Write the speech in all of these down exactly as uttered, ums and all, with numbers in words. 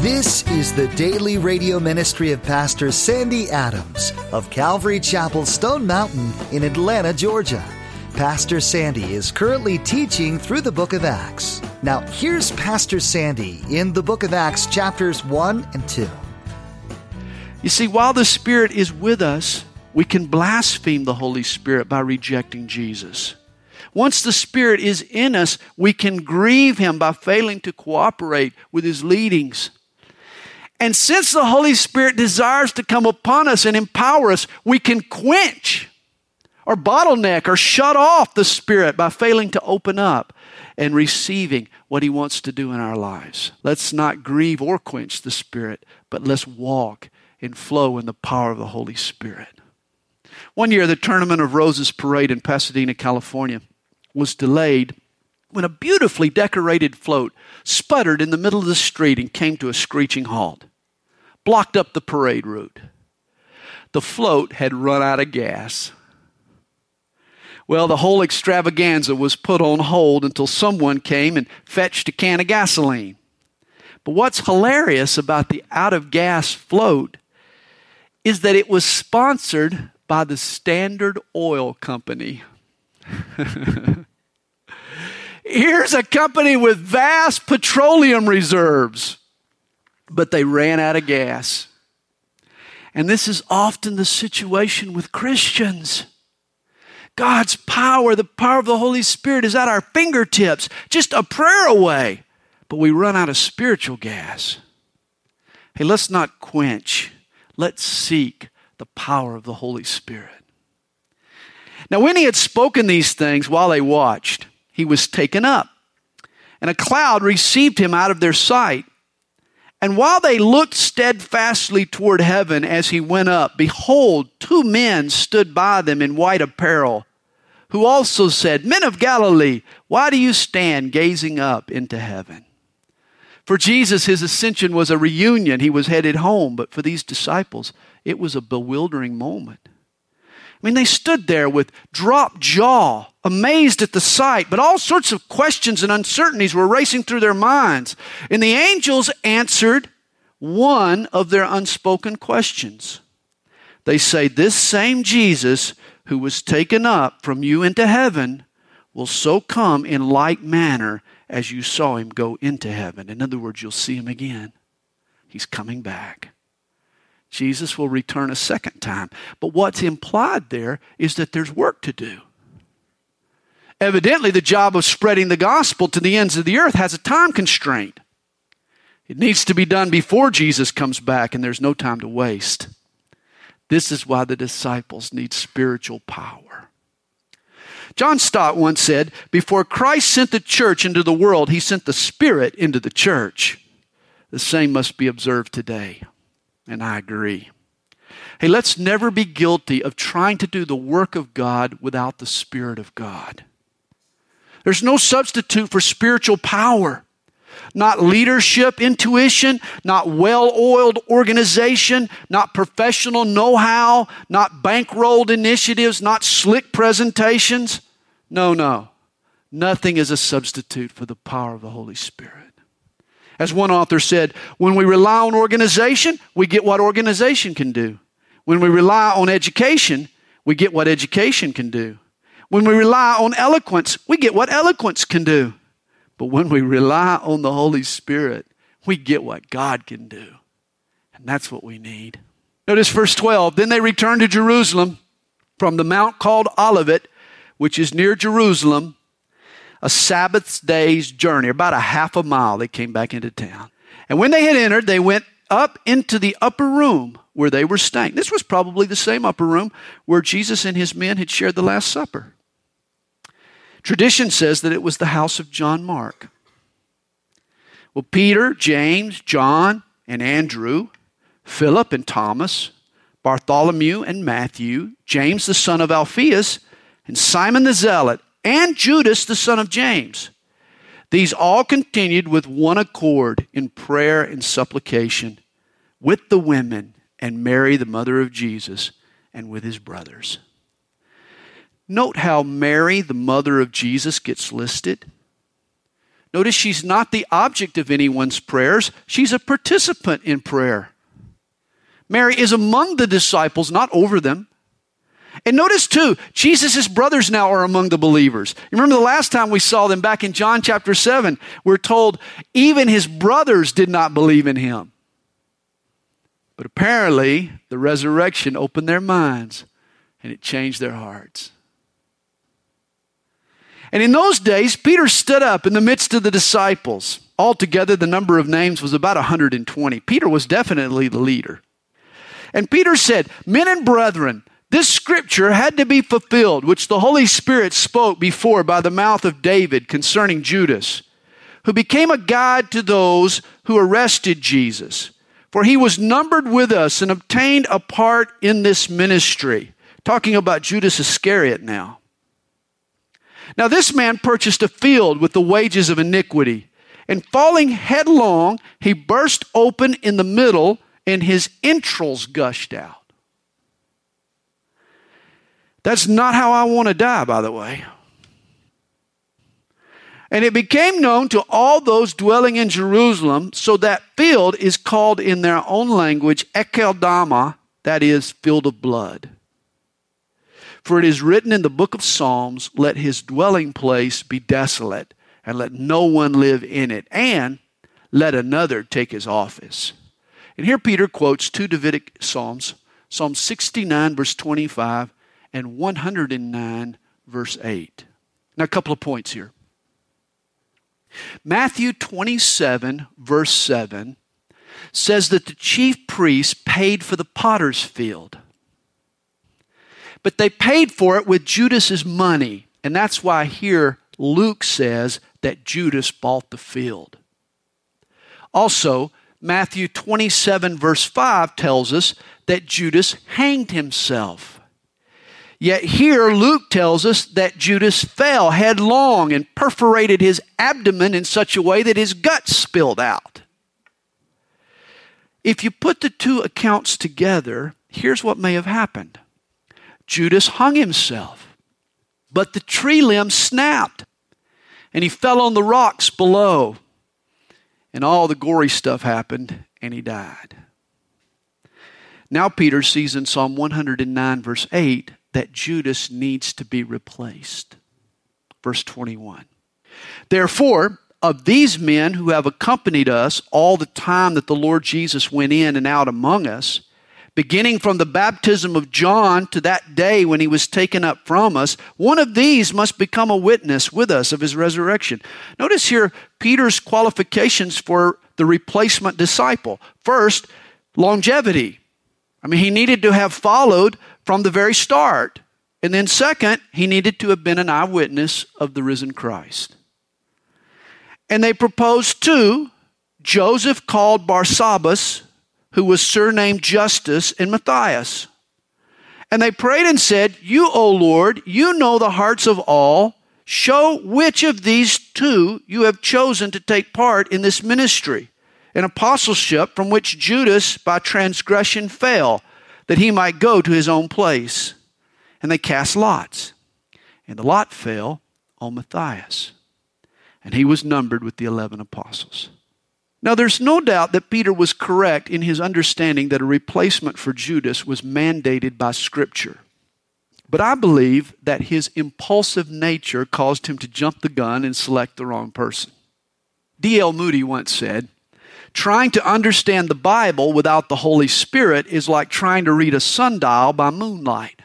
This is the daily radio ministry of Pastor Sandy Adams of Calvary Chapel, Stone Mountain in Atlanta, Georgia. Pastor Sandy is currently teaching through the book of Acts. Now, here's Pastor Sandy in the book of Acts, chapters one and two. You see, while the Spirit is with us, we can blaspheme the Holy Spirit by rejecting Jesus. Once the Spirit is in us, we can grieve Him by failing to cooperate with His leadings. And since the Holy Spirit desires to come upon us and empower us, we can quench or bottleneck or shut off the Spirit by failing to open up and receiving what He wants to do in our lives. Let's not grieve or quench the Spirit, but let's walk and flow in the power of the Holy Spirit. One year, the Tournament of Roses parade in Pasadena, California, was delayed when a beautifully decorated float sputtered in the middle of the street and came to a screeching halt, blocked up the parade route. The float had run out of gas. Well, the whole extravaganza was put on hold until someone came and fetched a can of gasoline. But what's hilarious about the out-of-gas float is that it was sponsored by the Standard Oil Company. Here's a company with vast petroleum reserves, but they ran out of gas. And this is often the situation with Christians. God's power, the power of the Holy Spirit is at our fingertips, just a prayer away, but we run out of spiritual gas. Hey, let's not quench. Let's seek the power of the Holy Spirit. Now, when He had spoken these things while they watched, He was taken up, and a cloud received Him out of their sight. And while they looked steadfastly toward heaven as He went up, behold, two men stood by them in white apparel, who also said, Men of Galilee, why do you stand gazing up into heaven? For Jesus, His ascension was a reunion. He was headed home, but for these disciples, it was a bewildering moment. I mean, they stood there with dropped jaw, amazed at the sight, but all sorts of questions and uncertainties were racing through their minds. And the angels answered one of their unspoken questions. They say, This same Jesus who was taken up from you into heaven will so come in like manner as you saw Him go into heaven. In other words, you'll see Him again. He's coming back. Jesus will return a second time. But what's implied there is that there's work to do. Evidently, the job of spreading the gospel to the ends of the earth has a time constraint. It needs to be done before Jesus comes back, and there's no time to waste. This is why the disciples need spiritual power. John Stott once said, Before Christ sent the church into the world, He sent the Spirit into the church. The same must be observed today. And I agree. Hey, let's never be guilty of trying to do the work of God without the Spirit of God. There's no substitute for spiritual power. Not leadership, intuition, not well-oiled organization, not professional know-how, not bankrolled initiatives, not slick presentations. No, no. Nothing is a substitute for the power of the Holy Spirit. As one author said, when we rely on organization, we get what organization can do. When we rely on education, we get what education can do. When we rely on eloquence, we get what eloquence can do. But when we rely on the Holy Spirit, we get what God can do. And that's what we need. Notice verse twelve. Then they returned to Jerusalem from the mount called Olivet, which is near Jerusalem, a Sabbath day's journey, about a half a mile. They came back into town. And when they had entered, they went up into the upper room where they were staying. This was probably the same upper room where Jesus and His men had shared the Last Supper. Tradition says that it was the house of John Mark. Well, Peter, James, John, and Andrew, Philip and Thomas, Bartholomew and Matthew, James the son of Alphaeus, and Simon the Zealot, and Judas the son of James. These all continued with one accord in prayer and supplication with the women and Mary, the mother of Jesus, and with His brothers. Note how Mary, the mother of Jesus, gets listed. Notice she's not the object of anyone's prayers. She's a participant in prayer. Mary is among the disciples, not over them. And notice too, Jesus' brothers now are among the believers. You remember the last time we saw them back in John chapter seven, we're told even his brothers did not believe in him. But apparently the resurrection opened their minds and it changed their hearts. And in those days, Peter stood up in the midst of the disciples. Altogether, the number of names was about one hundred twenty. Peter was definitely the leader. And Peter said, "Men and brethren, this scripture had to be fulfilled, which the Holy Spirit spoke before by the mouth of David concerning Judas, who became a guide to those who arrested Jesus. For he was numbered with us and obtained a part in this ministry." Talking about Judas Iscariot now. "Now this man purchased a field with the wages of iniquity, and falling headlong, he burst open in the middle, and his entrails gushed out." That's not how I want to die, by the way. "And it became known to all those dwelling in Jerusalem, so that field is called in their own language Ekeldama, that is, field of blood. For it is written in the book of Psalms, let his dwelling place be desolate, and let no one live in it, and let another take his office." And here Peter quotes two Davidic Psalms, Psalm sixty-nine verse twenty-five and one hundred nine verse eight. Now a couple of points here. Matthew twenty-seven verse seven says that the chief priests paid for the potter's field. But they paid for it with Judas's money. And that's why here Luke says that Judas bought the field. Also, Matthew twenty-seven verse five tells us that Judas hanged himself. Yet here Luke tells us that Judas fell headlong and perforated his abdomen in such a way that his guts spilled out. If you put the two accounts together, here's what may have happened. Judas hung himself, but the tree limb snapped, and he fell on the rocks below, and all the gory stuff happened, and he died. Now Peter sees in Psalm one hundred nine verse eight that Judas needs to be replaced. Verse twenty-one. "Therefore, of these men who have accompanied us all the time that the Lord Jesus went in and out among us, beginning from the baptism of John to that day when he was taken up from us, one of these must become a witness with us of his resurrection." Notice here Peter's qualifications for the replacement disciple. First, longevity. I mean, he needed to have followed from the very start. And then second, he needed to have been an eyewitness of the risen Christ. And they proposed two, Joseph called Barsabbas, who was surnamed Justus, and Matthias. And they prayed and said, "You, O Lord, you know the hearts of all. Show which of these two you have chosen to take part in this ministry, an apostleship from which Judas by transgression fell, that he might go to his own place." And they cast lots. And the lot fell on Matthias. And he was numbered with the eleven apostles. Now, there's no doubt that Peter was correct in his understanding that a replacement for Judas was mandated by Scripture. But I believe that his impulsive nature caused him to jump the gun and select the wrong person. D L Moody once said, "Trying to understand the Bible without the Holy Spirit is like trying to read a sundial by moonlight."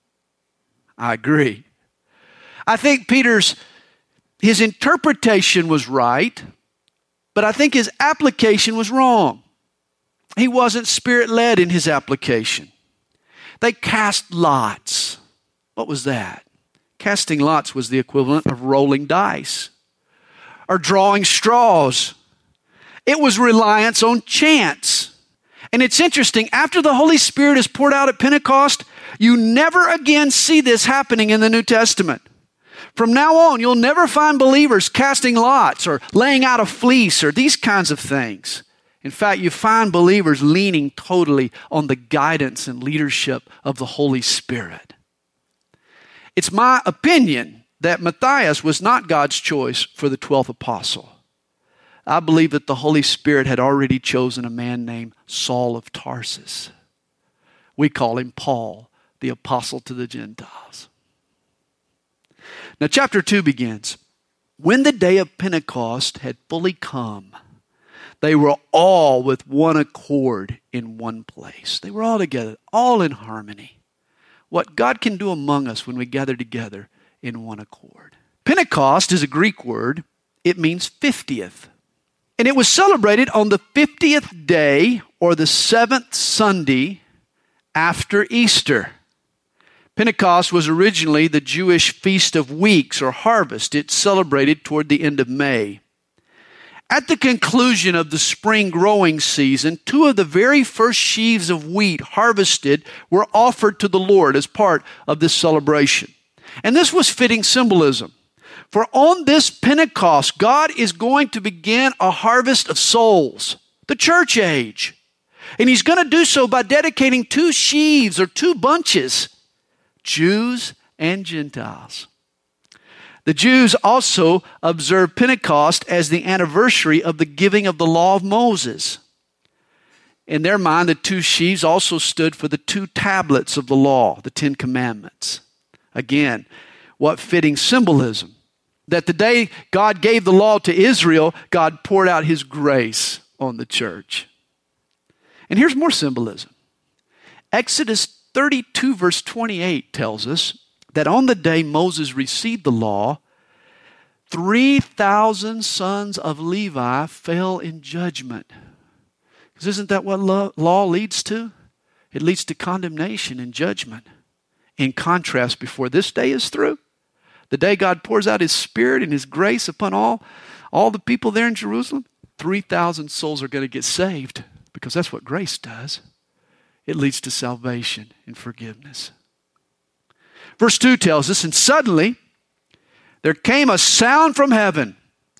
I agree. I think Peter's, his interpretation was right, but I think his application was wrong. He wasn't Spirit-led in his application. They cast lots. What was that? Casting lots was the equivalent of rolling dice or drawing straws. It was reliance on chance. And it's interesting, after the Holy Spirit is poured out at Pentecost, you never again see this happening in the New Testament. From now on, you'll never find believers casting lots or laying out a fleece or these kinds of things. In fact, you find believers leaning totally on the guidance and leadership of the Holy Spirit. It's my opinion that Matthias was not God's choice for the twelfth apostle. I believe that the Holy Spirit had already chosen a man named Saul of Tarsus. We call him Paul, the apostle to the Gentiles. Now chapter two begins. When the day of Pentecost had fully come, they were all with one accord in one place. They were all together, all in harmony. What God can do among us when we gather together in one accord. Pentecost is a Greek word. It means fiftieth. And it was celebrated on the fiftieth day or the seventh Sunday after Easter. Pentecost was originally the Jewish Feast of Weeks or harvest. It's celebrated toward the end of May. At the conclusion of the spring growing season, two of the very first sheaves of wheat harvested were offered to the Lord as part of this celebration. And this was fitting symbolism. For on this Pentecost, God is going to begin a harvest of souls, the church age. And He's going to do so by dedicating two sheaves or two bunches, Jews and Gentiles. The Jews also observed Pentecost as the anniversary of the giving of the law of Moses. In their mind, the two sheaves also stood for the two tablets of the law, the Ten Commandments. Again, what fitting symbolism. That the day God gave the law to Israel, God poured out His grace on the church. And here's more symbolism. Exodus thirty-two verse twenty-eight tells us that on the day Moses received the law, three thousand sons of Levi fell in judgment. Because isn't that what law leads to? It leads to condemnation and judgment. In contrast, before this day is through, the day God pours out His Spirit and His grace upon all, all the people there in Jerusalem, three thousand souls are going to get saved because that's what grace does. It leads to salvation and forgiveness. Verse two tells us, and suddenly there came a sound from heaven.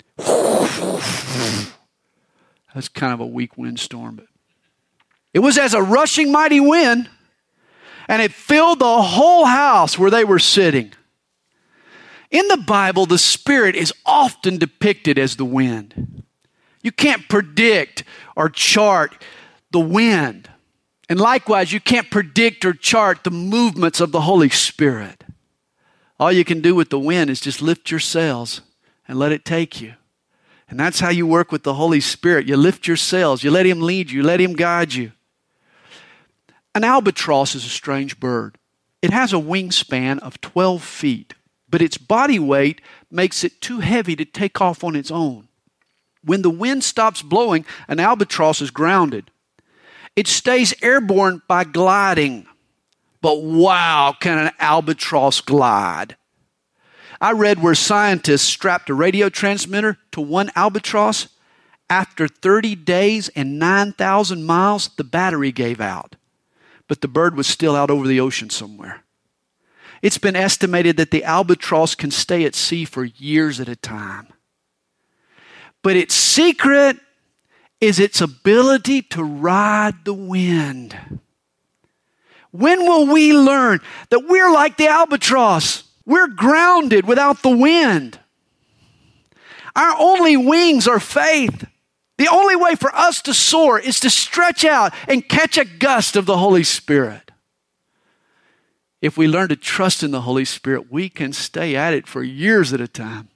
That's kind of a weak windstorm, but it was as a rushing mighty wind, and it filled the whole house where they were sitting. In the Bible, the Spirit is often depicted as the wind. You can't predict or chart the wind. And likewise, you can't predict or chart the movements of the Holy Spirit. All you can do with the wind is just lift your sails and let it take you. And that's how you work with the Holy Spirit. You lift your sails. You let Him lead you. You let Him guide you. An albatross is a strange bird. It has a wingspan of twelve feet, but its body weight makes it too heavy to take off on its own. When the wind stops blowing, an albatross is grounded. It stays airborne by gliding. But wow, can an albatross glide? I read where scientists strapped a radio transmitter to one albatross. After thirty days and nine thousand miles, the battery gave out. But the bird was still out over the ocean somewhere. It's been estimated that the albatross can stay at sea for years at a time. But its secret is its ability to ride the wind. When will we learn that we're like the albatross? We're grounded without the wind. Our only wings are faith. The only way for us to soar is to stretch out and catch a gust of the Holy Spirit. If we learn to trust in the Holy Spirit, we can stay at it for years at a time.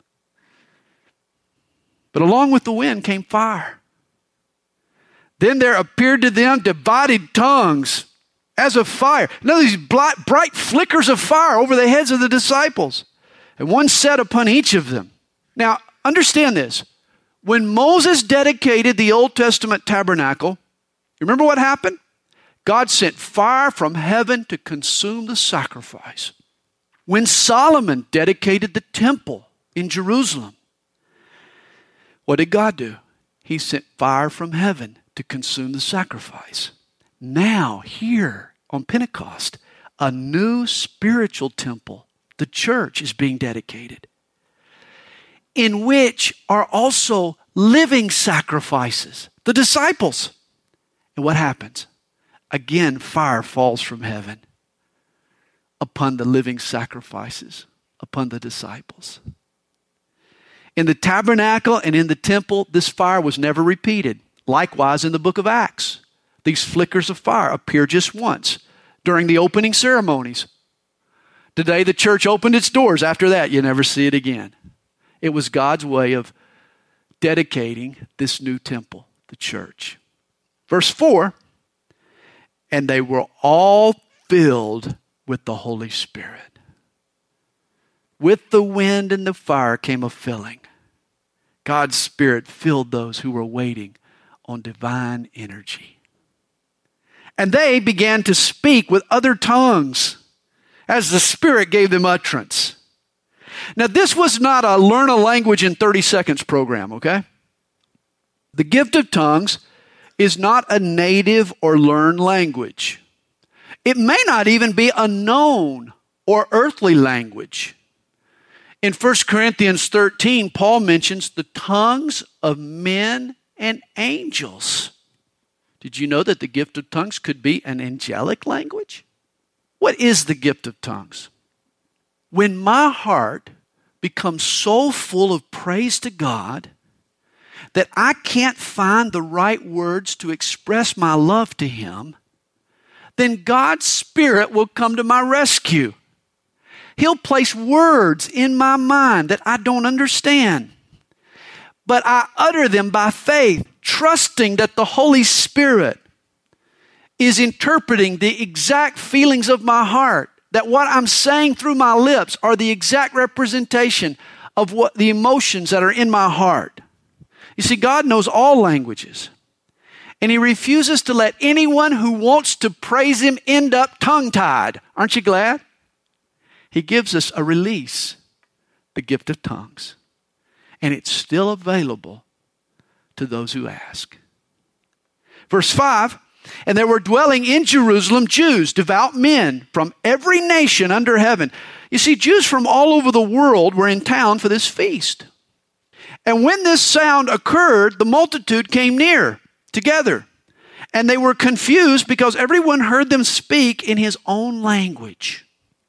But along with the wind came fire. Then there appeared to them divided tongues as of fire. Now these bright, bright flickers of fire over the heads of the disciples. And one sat upon each of them. Now, understand this. When Moses dedicated the Old Testament tabernacle, you remember what happened? God sent fire from heaven to consume the sacrifice. When Solomon dedicated the temple in Jerusalem, what did God do? He sent fire from heaven to consume the sacrifice. Now, here on Pentecost, a new spiritual temple, the church, is being dedicated, in which are also living sacrifices, the disciples. And what happens? Again, fire falls from heaven upon the living sacrifices, upon the disciples. In the tabernacle and in the temple, this fire was never repeated. Likewise, in the book of Acts, these flickers of fire appear just once during the opening ceremonies. Today, the church opened its doors. After that, you never see it again. It was God's way of dedicating this new temple, the church. Verse four, and they were all filled with the Holy Spirit. With the wind and the fire came a filling. God's Spirit filled those who were waiting on divine energy. And they began to speak with other tongues as the Spirit gave them utterance. Now, this was not a learn a language in thirty seconds program, okay? The gift of tongues is not a native or learned language. It may not even be a known or earthly language. In First Corinthians thirteen, Paul mentions the tongues of men and angels. Did you know that the gift of tongues could be an angelic language? What is the gift of tongues? When my heart becomes so full of praise to God that I can't find the right words to express my love to Him, then God's Spirit will come to my rescue. He'll place words in my mind that I don't understand, but I utter them by faith, trusting that the Holy Spirit is interpreting the exact feelings of my heart, that what I'm saying through my lips are the exact representation of what the emotions that are in my heart. You see, God knows all languages, and He refuses to let anyone who wants to praise Him end up tongue-tied. Aren't you glad? He gives us a release, the gift of tongues, and it's still available to those who ask. Verse five, and there were dwelling in Jerusalem Jews, devout men from every nation under heaven. You see, Jews from all over the world were in town for this feast. And when this sound occurred, the multitude came near together, and they were confused because everyone heard them speak in his own language.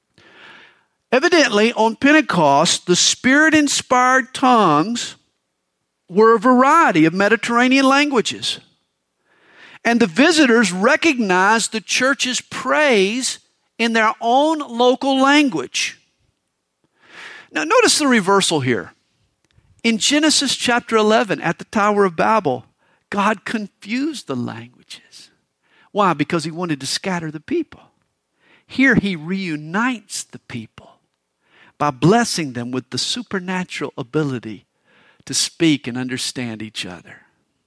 Evidently, on Pentecost, the Spirit-inspired tongues were a variety of Mediterranean languages. And the visitors recognized the church's praise in their own local language. Now, notice the reversal here. In Genesis chapter eleven, at the Tower of Babel, God confused the languages. Why? Because He wanted to scatter the people. Here He reunites the people by blessing them with the supernatural ability to speak and understand each other.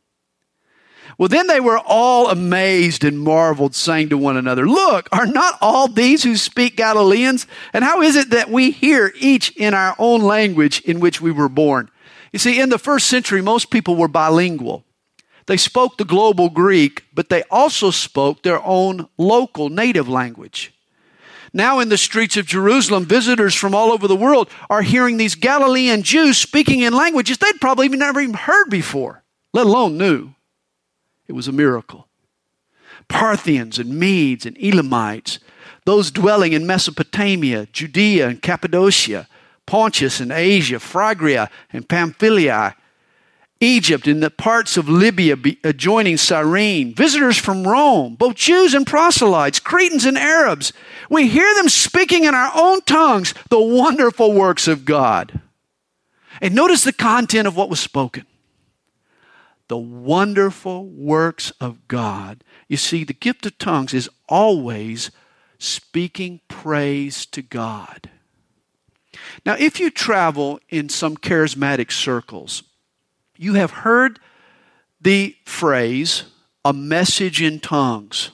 Well, then they were all amazed and marveled, saying to one another, "Look, are not all these who speak Galileans? And how is it that we hear each in our own language in which we were born?" You see, in the first century, most people were bilingual. They spoke the global Greek, but they also spoke their own local native language. Now in the streets of Jerusalem, visitors from all over the world are hearing these Galilean Jews speaking in languages they'd probably never even heard before, let alone knew. It was a miracle. Parthians and Medes and Elamites, those dwelling in Mesopotamia, Judea and Cappadocia, Pontus and Asia, Phrygia and Pamphylia, Egypt and the parts of Libya adjoining Cyrene, visitors from Rome, both Jews and proselytes, Cretans and Arabs. We hear them speaking in our own tongues the wonderful works of God. And notice the content of what was spoken. The wonderful works of God. You see, the gift of tongues is always speaking praise to God. Now, if you travel in some charismatic circles, you have heard the phrase, a message in tongues.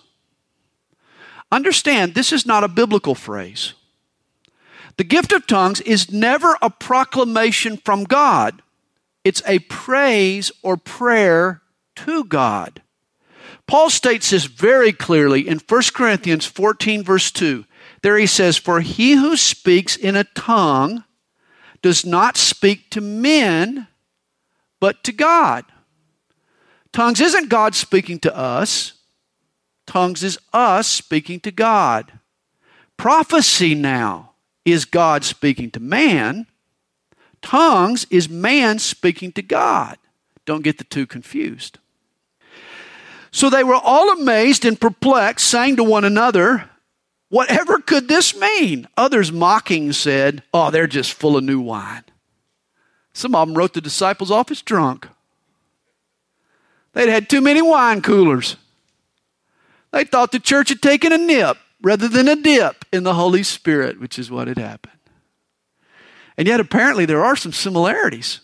Understand, this is not a biblical phrase. The gift of tongues is never a proclamation from God. It's a praise or prayer to God. Paul states this very clearly in First Corinthians fourteen, verse two. There he says, "For he who speaks in a tongue does not speak to men, but to God." Tongues isn't God speaking to us. Tongues is us speaking to God. Prophecy now is God speaking to man. Tongues is man speaking to God. Don't get the two confused. So they were all amazed and perplexed, saying to one another, whatever could this mean? Others mocking said, oh, they're just full of new wine. Some of them wrote the disciples off as drunk. They'd had too many wine coolers. They thought the church had taken a nip rather than a dip in the Holy Spirit, which is what had happened. And yet apparently there are some similarities.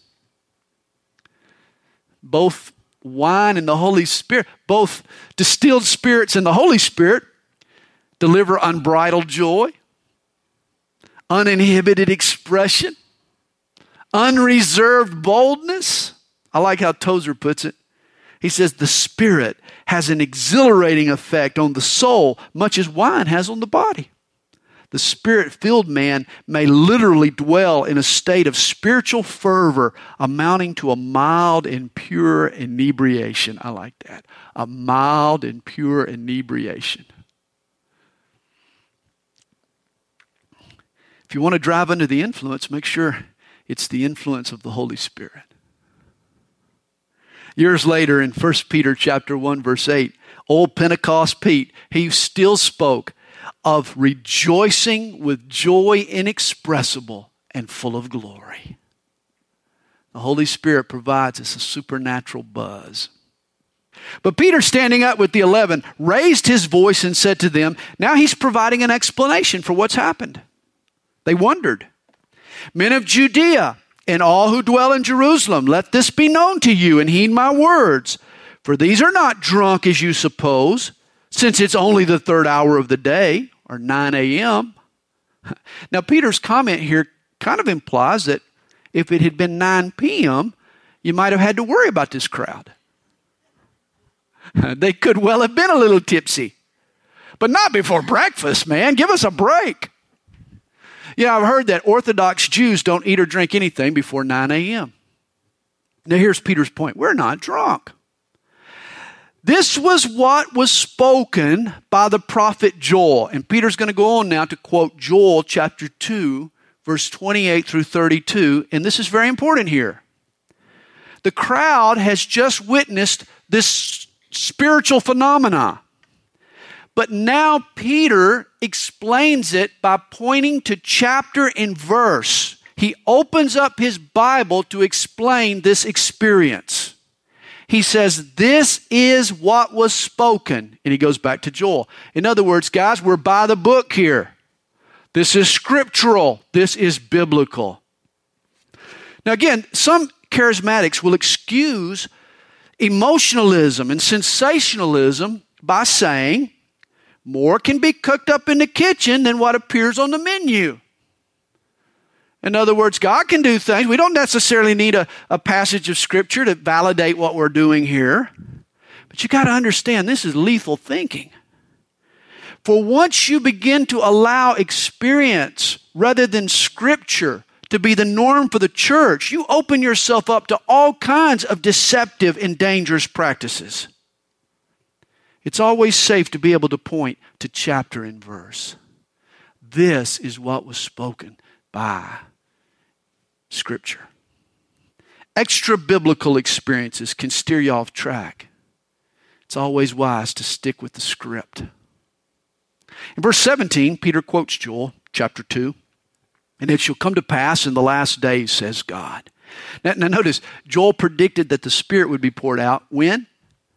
Both wine and the Holy Spirit, both distilled spirits and the Holy Spirit deliver unbridled joy, uninhibited expression, unreserved boldness. I like how Tozer puts it. He says the Spirit has an exhilarating effect on the soul, much as wine has on the body. The Spirit-filled man may literally dwell in a state of spiritual fervor amounting to a mild and pure inebriation. I like that. A mild and pure inebriation. If you want to drive under the influence, make sure it's the influence of the Holy Spirit. Years later, in First Peter chapter one, verse eight, old Pentecost Pete, he still spoke of rejoicing with joy inexpressible and full of glory. The Holy Spirit provides us a supernatural buzz. But Peter, standing up with the eleven, raised his voice and said to them, now he's providing an explanation for what's happened. They wondered. Men of Judea and all who dwell in Jerusalem, let this be known to you and heed my words. For these are not drunk as you suppose, since it's only the third hour of the day, or nine a.m. Now, Peter's comment here kind of implies that if it had been nine p.m., you might have had to worry about this crowd. They could well have been a little tipsy. But not before breakfast, man. Give us a break. Yeah, I've heard that Orthodox Jews don't eat or drink anything before nine a.m. Now, here's Peter's point. We're not drunk. This was what was spoken by the prophet Joel. And Peter's going to go on now to quote Joel chapter two, verse twenty-eight through thirty-two. And this is very important here. The crowd has just witnessed this spiritual phenomena. But now Peter explains it by pointing to chapter and verse. He opens up his Bible to explain this experience. He says, this is what was spoken. And he goes back to Joel. In other words, guys, we're by the book here. This is scriptural. This is biblical. Now again, some charismatics will excuse emotionalism and sensationalism by saying, more can be cooked up in the kitchen than what appears on the menu. In other words, God can do things. We don't necessarily need a, a passage of Scripture to validate what we're doing here. But you got to understand, this is lethal thinking. For once you begin to allow experience rather than Scripture to be the norm for the church, you open yourself up to all kinds of deceptive and dangerous practices. It's always safe to be able to point to chapter and verse. This is what was spoken by Scripture. Extra biblical experiences can steer you off track. It's always wise to stick with the script. In verse seventeen, Peter quotes Joel chapter two. And it shall come to pass in the last days, says God. Now, now notice, Joel predicted that the Spirit would be poured out. When?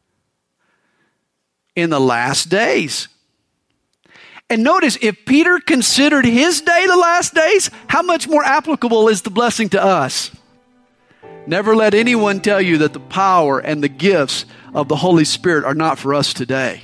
In the last days. And notice, if Peter considered his day the last days, how much more applicable is the blessing to us? Never let anyone tell you that the power and the gifts of the Holy Spirit are not for us today.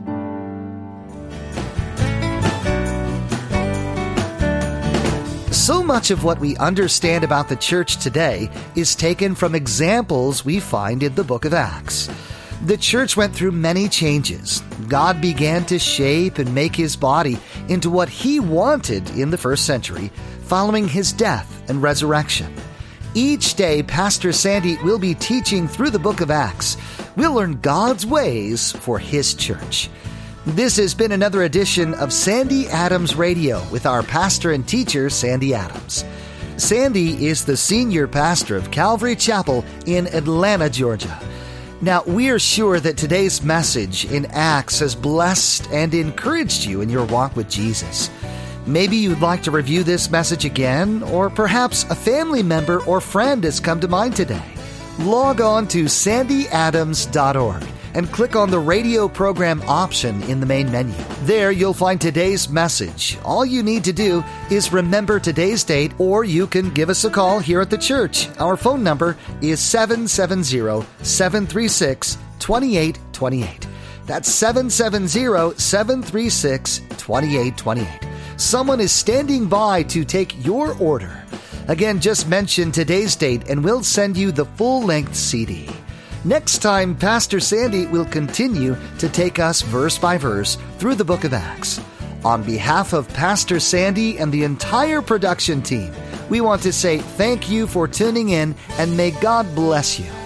So much of what we understand about the church today is taken from examples we find in the book of Acts. The church went through many changes. God began to shape and make his body into what he wanted in the first century, following his death and resurrection. Each day, Pastor Sandy will be teaching through the book of Acts. We'll learn God's ways for his church. This has been another edition of Sandy Adams Radio with our pastor and teacher, Sandy Adams. Sandy is the senior pastor of Calvary Chapel in Atlanta, Georgia. Now, we are sure that today's message in Acts has blessed and encouraged you in your walk with Jesus. Maybe you'd like to review this message again, or perhaps a family member or friend has come to mind today. Log on to sandy adams dot org and click on the radio program option in the main menu. There you'll find today's message. All you need to do is remember today's date, or you can give us a call here at the church. Our phone number is seven seven zero, seven three six, two eight two eight. That's seven seven zero, seven three six, two eight two eight. Someone is standing by to take your order. Again, just mention today's date and we'll send you the full-length C D. Next time, Pastor Sandy will continue to take us verse by verse through the book of Acts. On behalf of Pastor Sandy and the entire production team, we want to say thank you for tuning in, and may God bless you.